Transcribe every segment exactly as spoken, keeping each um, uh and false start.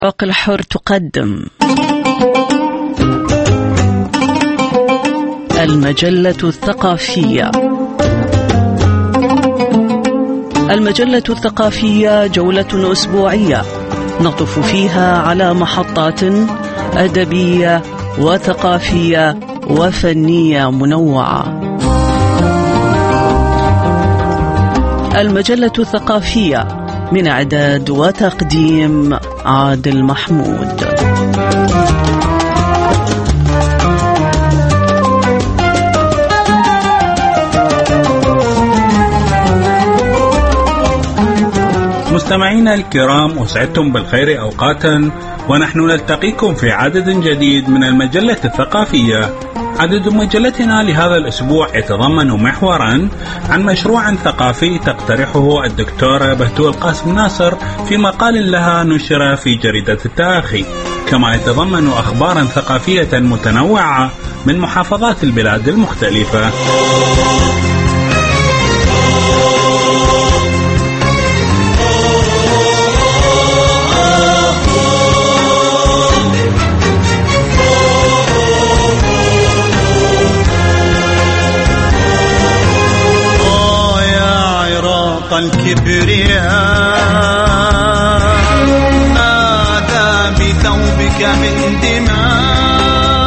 العراق الحر تقدم المجلة الثقافية. المجلة الثقافية جولة أسبوعية نطف فيها على محطات أدبية وثقافية وفنية منوعة. المجلة الثقافية من إعداد وتقديم عادل محمود. مستمعينا الكرام، أسعدتم بالخير أوقاتا، ونحن نلتقيكم في عدد جديد من المجلة الثقافية. عدد مجلتنا لهذا الأسبوع يتضمن محورا عن مشروع ثقافي تقترحه الدكتورة بهتول قاسم ناصر في مقال لها نشر في جريدة التآخي، كما يتضمن أخبارا ثقافية متنوعة من محافظات البلاد المختلفة. الكبرياء ماذا بثوبك من دماء،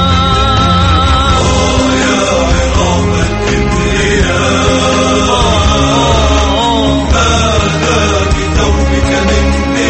يا عظام الكبرياء ماذا بثوبك من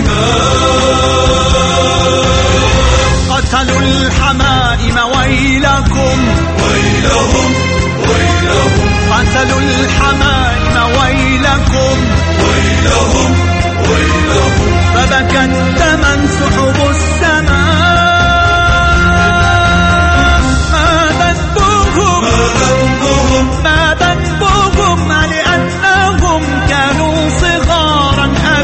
دماء. قتلوا الحمائم ويلكم ويلهم ويلهم، قتلوا الحمائم ويلكم ويلهم ويلهم، فبكت دما سحب السماء. ما ذنبهم ما ذنبهم لأنهم كانوا صغارا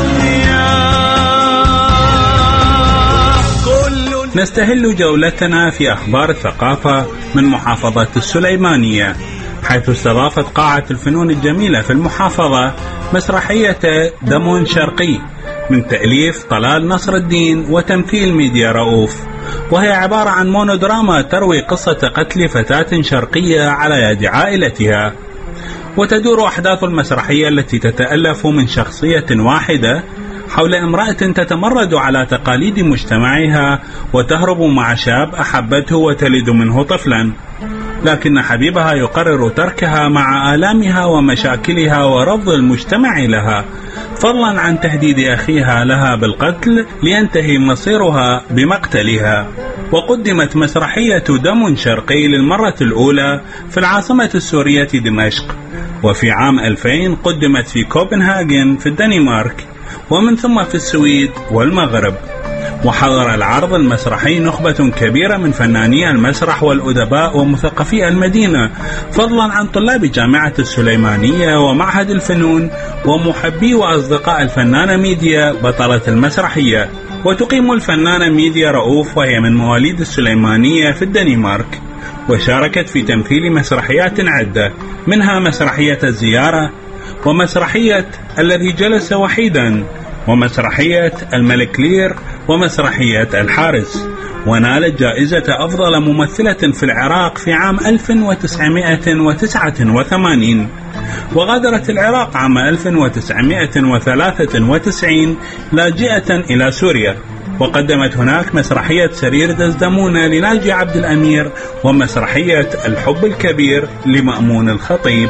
أبرياء. نستهل جولتنا في أخبار الثقافة من محافظة السليمانية، حيث استضافت قاعة الفنون الجميلة في المحافظة مسرحية دم شرقي من تأليف طلال نصر الدين وتمثيل ميديا رؤوف، وهي عبارة عن مونودراما تروي قصة قتل فتاة شرقية على يد عائلتها. وتدور أحداث المسرحية التي تتألف من شخصية واحدة حول امرأة تتمرد على تقاليد مجتمعها وتهرب مع شاب أحبته وتلد منه طفلا، لكن حبيبها يقرر تركها مع آلامها ومشاكلها ورفض المجتمع لها، فضلا عن تهديد أخيها لها بالقتل لينتهي مصيرها بمقتلها. وقدمت مسرحية دم شرقي للمرة الأولى في العاصمة السورية دمشق، وفي عام ألفين قدمت في كوبنهاجن في الدنمارك، ومن ثم في السويد والمغرب. وحضر العرض المسرحي نخبة كبيرة من فناني المسرح والأدباء ومثقفي المدينة، فضلا عن طلاب جامعة السليمانية ومعهد الفنون ومحبي وأصدقاء الفنانة ميديا بطلة المسرحية. وتقيم الفنانة ميديا رؤوف، وهي من مواليد السليمانية في الدنمارك، وشاركت في تمثيل مسرحيات عدة، منها مسرحية الزيارة، ومسرحية الذي جلس وحيدا، ومسرحية الملك لير، ومسرحية الحارس. ونالت جائزة أفضل ممثلة في العراق في عام ألف وتسعمائة وتسعة وثمانين. وغادرت العراق عام ألف وتسعمائة وثلاثة وتسعين لاجئة إلى سوريا، وقدمت هناك مسرحية سرير دزدمونة لناجي عبد الأمير، ومسرحية الحب الكبير لمأمون الخطيب.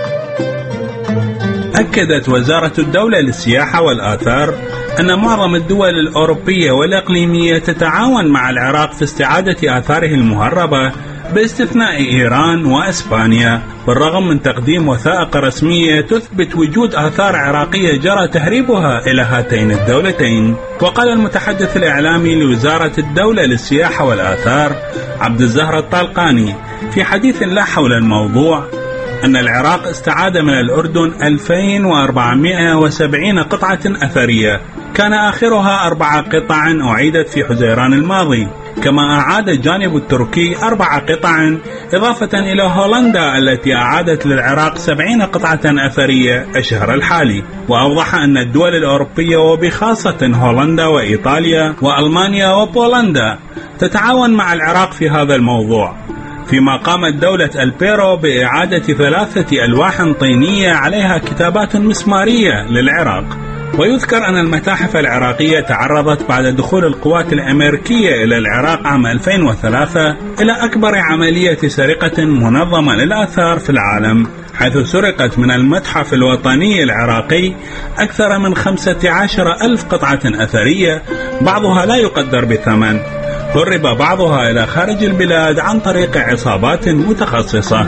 أكدت وزارة الدولة للسياحة والآثار أن معظم الدول الأوروبية والإقليمية تتعاون مع العراق في استعادة آثاره المهربة باستثناء إيران وإسبانيا، بالرغم من تقديم وثائق رسمية تثبت وجود آثار عراقية جرى تهريبها إلى هاتين الدولتين. وقال المتحدث الإعلامي لوزارة الدولة للسياحة والآثار عبد الزهر الطالقاني في حديث له حول الموضوع أن العراق استعاد من الأردن ألفين وأربعمائة وسبعين قطعة أثرية، كان آخرها أربع قطع أعيدت في حزيران الماضي، كما أعاد الجانب التركي أربع قطع إضافة إلى هولندا التي أعادت للعراق سبعين قطعة أثرية الشهر الحالي. وأوضح أن الدول الأوروبية وبخاصة هولندا وإيطاليا وألمانيا وبولندا تتعاون مع العراق في هذا الموضوع، فيما قامت دولة البيرو بإعادة ثلاثة ألواح طينية عليها كتابات مسمارية للعراق. ويذكر أن المتاحف العراقية تعرضت بعد دخول القوات الأمريكية إلى العراق عام ألفين وثلاثة إلى أكبر عملية سرقة منظمة للآثار في العالم، حيث سرقت من المتحف الوطني العراقي أكثر من خمسة عشر ألف قطعة أثرية، بعضها لا يقدر بثمن، هرب بعضها إلى خارج البلاد عن طريق عصابات متخصصة.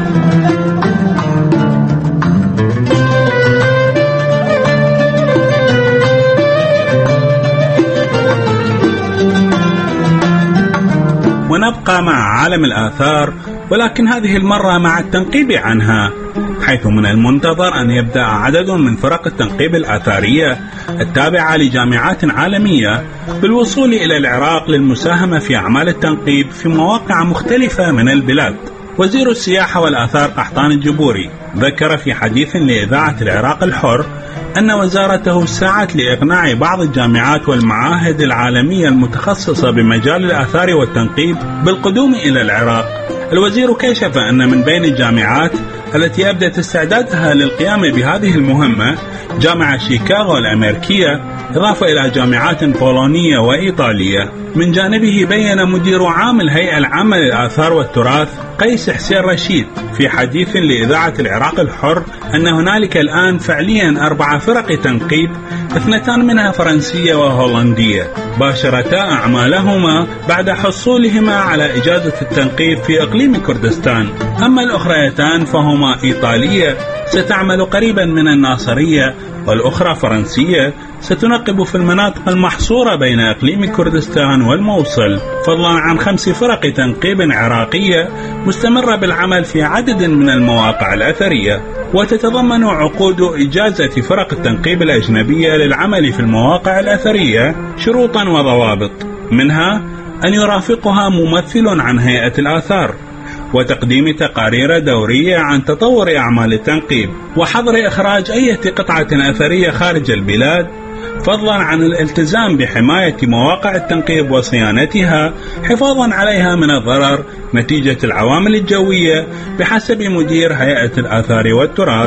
ونبقى مع عالم الآثار، ولكن هذه المرة مع التنقيب عنها، حيث من المنتظر أن يبدأ عدد من فرق التنقيب الآثارية التابعة لجامعات عالمية بالوصول إلى العراق للمساهمة في أعمال التنقيب في مواقع مختلفة من البلاد. وزير السياحة والآثار قحطان الجبوري ذكر في حديث لإذاعة العراق الحر أن وزارته سعت لإقناع بعض الجامعات والمعاهد العالمية المتخصصة بمجال الآثار والتنقيب بالقدوم إلى العراق. الوزير كشف أن من بين الجامعات التي أبدت استعدادها للقيام بهذه المهمة جامعة شيكاغو الأمريكية، إضافة إلى جامعات بولونية وإيطالية. من جانبه بيّن مدير عام الهيئة العامة للآثار والتراث قيس حسين رشيد في حديث لإذاعة العراق الحر أن هنالك الآن فعليا أربع فرق تنقيب، اثنتان منها فرنسية وهولندية، باشرتا أعمالهما بعد حصولهما على إجازة التنقيب في إقليم كردستان. أما الأخريتان فهما إيطالية ستعمل قريبا من الناصرية، والأخرى فرنسية ستنقب في المناطق المحصورة بين إقليم كردستان والموصل، فضلا عن خمس فرق تنقيب عراقية مستمرة بالعمل في عدد من المواقع الأثرية. وتتضمن عقود إجازة فرق التنقيب الأجنبية للعمل في المواقع الأثرية شروطا وضوابط، منها أن يرافقها ممثل عن هيئة الآثار، وتقديم تقارير دورية عن تطور أعمال التنقيب، وحظر إخراج أي قطعة أثرية خارج البلاد، فضلا عن الالتزام بحماية مواقع التنقيب وصيانتها حفاظا عليها من الضرر نتيجة العوامل الجوية بحسب مدير هيئة الآثار والتراث.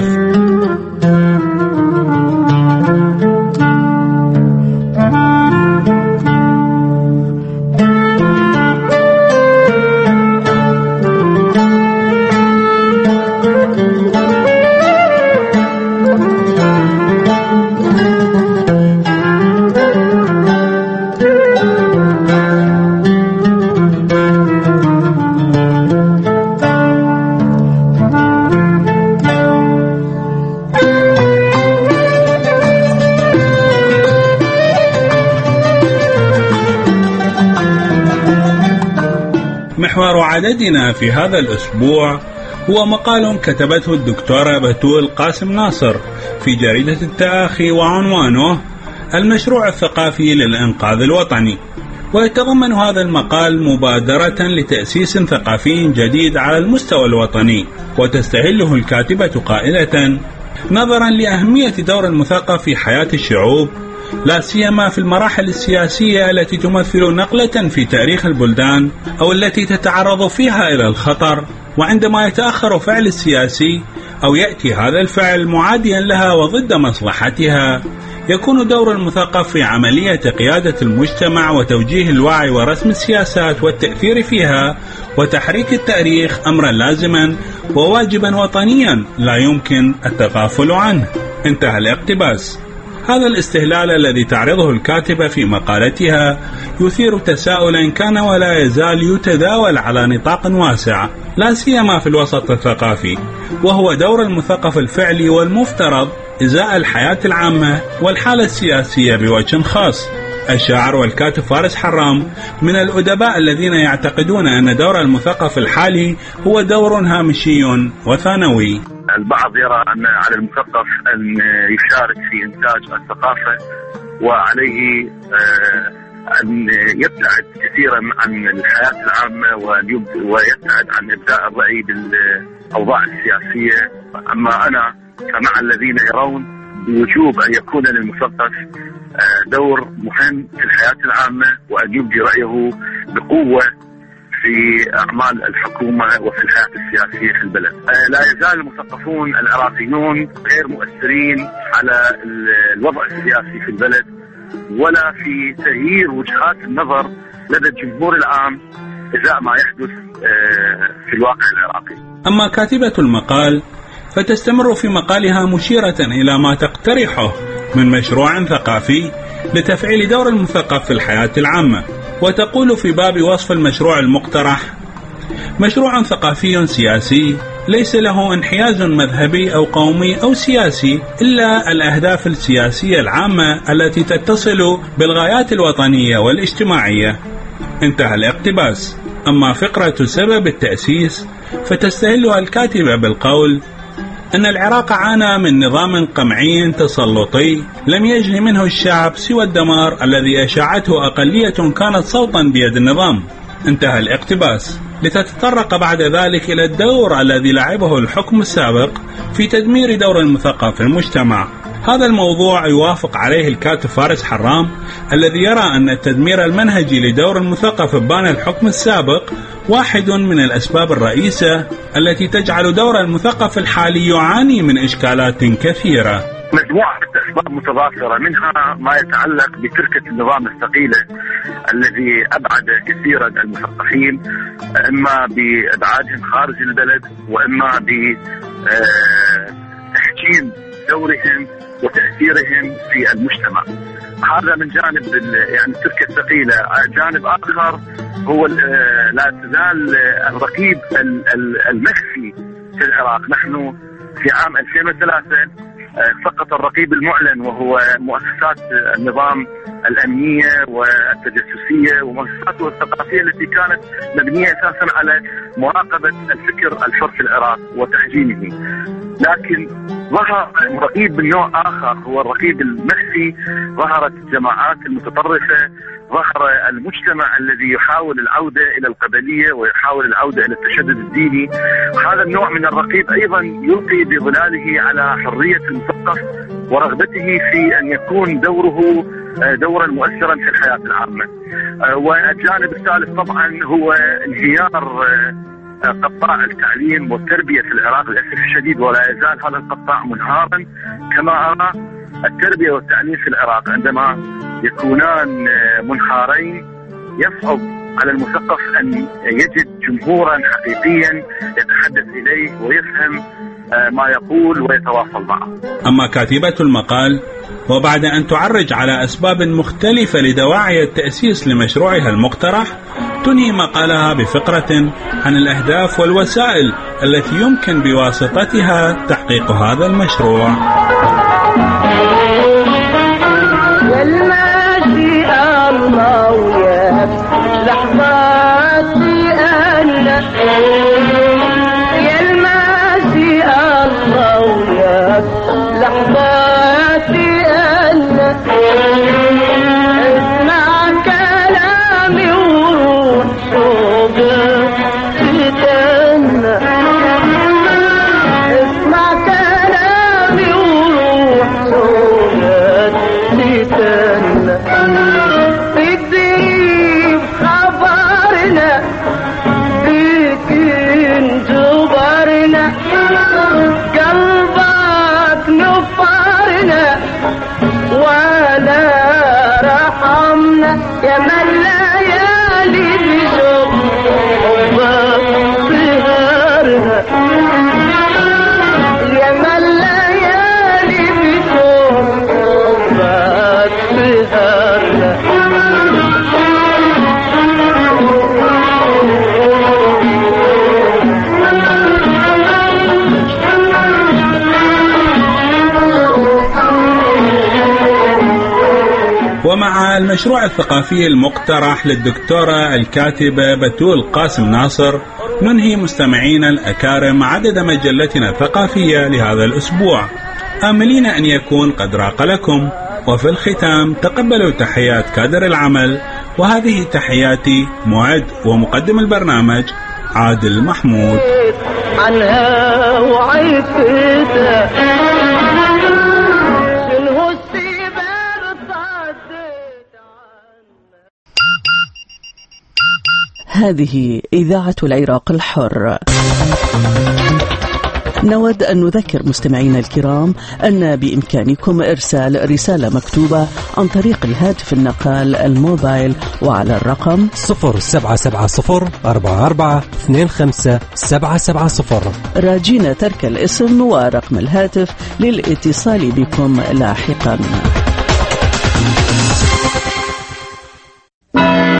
محور عددنا في هذا الأسبوع هو مقال كتبته الدكتورة بتول قاسم ناصر في جريدة التآخي، وعنوانه المشروع الثقافي للإنقاذ الوطني. ويتضمن هذا المقال مبادرة لتأسيس ثقافي جديد على المستوى الوطني، وتستهله الكاتبة قائلة: نظرا لأهمية دور المثقف في حياة الشعوب، لا سيما في المراحل السياسية التي تمثل نقلة في تاريخ البلدان أو التي تتعرض فيها إلى الخطر، وعندما يتأخر فعل السياسي أو يأتي هذا الفعل معاديا لها وضد مصلحتها، يكون دور المثقف في عملية قيادة المجتمع وتوجيه الوعي ورسم السياسات والتأثير فيها وتحريك التاريخ أمرا لازما وواجبا وطنيا لا يمكن التغافل عنه. انتهى الاقتباس. هذا الاستهلال الذي تعرضه الكاتبة في مقالتها يثير تساؤلا كان ولا يزال يتداول على نطاق واسع، لا سيما في الوسط الثقافي، وهو دور المثقف الفعلي والمفترض إزاء الحياة العامة والحالة السياسية بوجه خاص. الشاعر والكاتب فارس حرام من الأدباء الذين يعتقدون أن دور المثقف الحالي هو دور هامشي وثانوي. البعض يرى أن على المثقف أن يشارك في إنتاج الثقافة، وعليه أن يبتعد كثيرا عن الحياة العامة ويبتعد عن إبداء الرأي بالأوضاع السياسية. أما أنا فمع الذين يرون بوجوب أن يكون للمثقف دور مهم في الحياة العامة، وأن يبدي رأيه بقوة في أعمال الحكومة وفي الحياة السياسية في البلد. لا يزال المثقفون العراقيون غير مؤثرين على الوضع السياسي في البلد ولا في تغيير وجهات النظر لدى الجمهور العام إزاء ما يحدث في الواقع العراقي. أما كاتبة المقال فتستمر في مقالها مشيرة إلى ما تقترحه من مشروع ثقافي لتفعيل دور المثقف في الحياة العامة، وتقول في باب وصف المشروع المقترح: مشروع ثقافي سياسي ليس له انحياز مذهبي أو قومي أو سياسي، إلا الأهداف السياسية العامة التي تتصل بالغايات الوطنية والاجتماعية. انتهى الاقتباس. أما فقرة سبب التأسيس فتستهلها الكاتبة بالقول أن العراق عانى من نظام قمعي تسلطي لم يجني منه الشعب سوى الدمار الذي أشاعته أقلية كانت صوتا بيد النظام. انتهى الاقتباس. لتتطرق بعد ذلك إلى الدور الذي لعبه الحكم السابق في تدمير دور المثقف في المجتمع. هذا الموضوع يوافق عليه الكاتب فارس حرام الذي يرى أن التدمير المنهجي لدور المثقف بان الحكم السابق واحد من الأسباب الرئيسة التي تجعل دور المثقف الحالي يعاني من إشكالات كثيرة. مجموعة أسباب متضافرة، منها ما يتعلق بتركة النظام الثقيلة الذي أبعد كثيرا المثقفين، إما بإبعادهم خارج البلد وإما بتحجيم دورهم وتأثيرهم في المجتمع. هذا من جانب يعني التركة الثقيلة. جانب آخر هو لا تزال الرقيب المخفي في العراق. نحن في عام ألفين وثلاثة سقط الرقيب المعلن، وهو مؤسسات النظام الأمنية والتجسسية ومؤسساته الثقافية التي كانت مبنية أساسا على مراقبة الفكر الحر في العراق وتحجيمه. لكن ظهر رقيب من نوع آخر هو الرقيب المخفي. ظهرت الجماعات المتطرفة، ظهر المجتمع الذي يحاول العودة إلى القبلية ويحاول العودة إلى التشدد الديني. هذا النوع من الرقيب أيضا يلقي بظلاله على حرية المثقف ورغبته في أن يكون دوره دورا مؤثرا في الحياة العامة. والجانب الثالث طبعا هو انهيار قطاع التعليم والتربية في العراق للأسف الشديد، ولا يزال هذا القطاع منهارا. كما أرى التربية والتعليم في العراق عندما يكونان منهارين يصعب على المثقف أن يجد جمهورا حقيقيا يتحدث إليه ويفهم ما يقول ويتواصل معه. أما كاتبة المقال وبعد أن تعرج على أسباب مختلفة لدواعي التأسيس لمشروعها المقترح، تنهي مقالها بفقرة عن الأهداف والوسائل التي يمكن بواسطتها تحقيق هذا المشروع. خبرنا بك المشروع الثقافي المقترح للدكتورة الكاتبة بتول قاسم ناصر، ننهي مستمعينا الأكارم عدد مجلتنا الثقافية لهذا الأسبوع، آملين أن يكون قد راق لكم. وفي الختام تقبلوا تحيات كادر العمل، وهذه تحياتي معد ومقدم البرنامج عادل محمود. عنها وعيفتها هذه إذاعة العراق الحر. نود أن نذكر مستمعينا الكرام أن بإمكانكم إرسال رسالة مكتوبة عن طريق الهاتف النقال الموبايل وعلى الرقم صفر سبعة سبعة صفر أربعة أربعة اثنين خمسة سبعة سبعة صفر، راجين ترك الاسم ورقم الهاتف للاتصال بكم لاحقا.